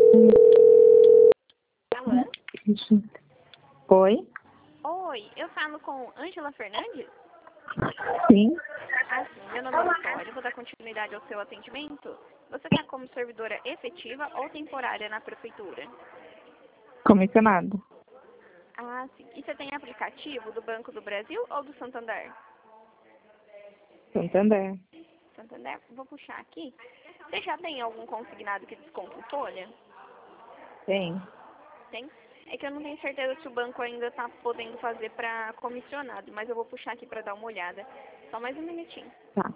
Alô? Oi? Oi, eu falo com Ângela Fernandes? Sim. Ah, sim, meu nome é Vitória, vou dar continuidade ao seu atendimento. Você está como servidora efetiva ou temporária na prefeitura? Comissionado. Ah, sim. E você tem aplicativo do Banco do Brasil ou do Santander? Santander. Santander, vou puxar aqui. Você já tem algum consignado que desconta em folha? Tem. Tem? É que eu não tenho certeza se o banco ainda está podendo fazer para comissionado, mas eu vou puxar aqui para dar uma olhada. Só mais um minutinho. Tá.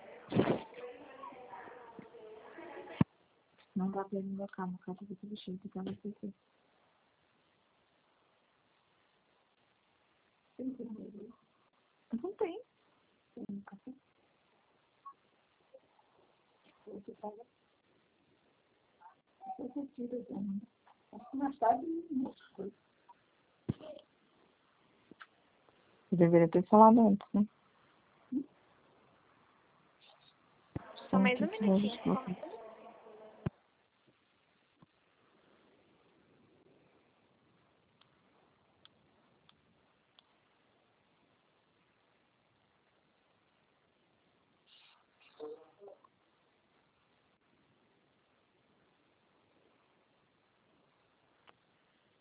Não dá pra ele invocar no caso do substituto, então vai ser assim. Não tem. Você paga. Você tira, então. Acho que mais tarde, não. Eu deveria ter falado antes, né? Só mais um minutinho.